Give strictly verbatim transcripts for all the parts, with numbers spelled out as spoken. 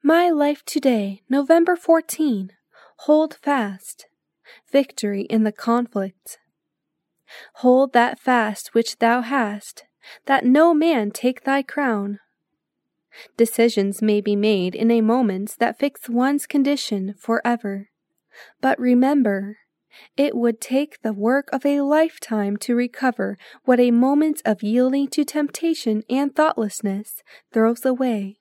My life today, November fourteenth. Hold fast. Victory in the conflict. Hold that fast which thou hast, that no man take thy crown. Decisions may be made in a moment that fix one's condition forever. But remember, it would take the work of a lifetime to recover what a moment of yielding to temptation and thoughtlessness throws away.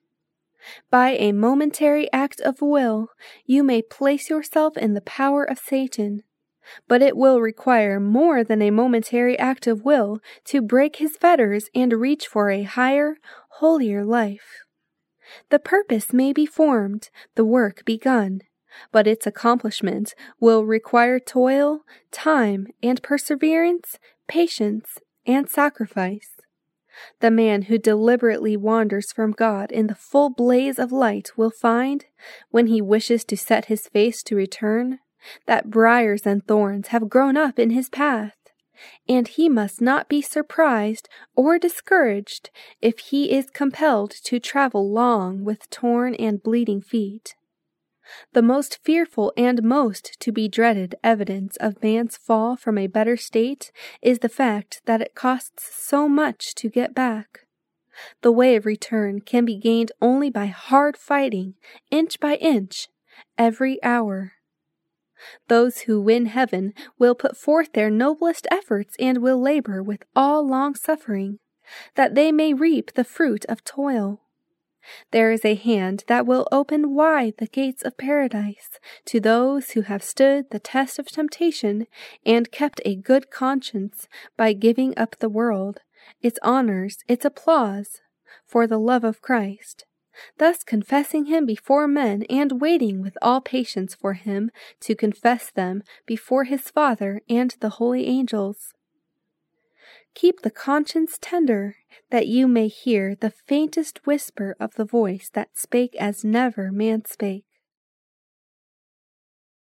By a momentary act of will, you may place yourself in the power of Satan, but it will require more than a momentary act of will to break his fetters and reach for a higher, holier life. The purpose may be formed, the work begun, but its accomplishment will require toil, time, and perseverance, patience, and sacrifice. The man who deliberately wanders from God in the full blaze of light will find, when he wishes to set his face to return, that briars and thorns have grown up in his path, and he must not be surprised or discouraged if he is compelled to travel long with torn and bleeding feet. The most fearful and most to be dreaded evidence of man's fall from a better state is the fact that it costs so much to get back. The way of return can be gained only by hard fighting, inch by inch, every hour. Those who win heaven will put forth their noblest efforts and will labor with all long-suffering, that they may reap the fruit of toil. There is a hand that will open wide the gates of paradise to those who have stood the test of temptation and kept a good conscience by giving up the world, its honors, its applause, for the love of Christ, thus confessing him before men and waiting with all patience for him to confess them before his Father and the holy angels. Keep the conscience tender, that you may hear the faintest whisper of the voice that spake as never man spake.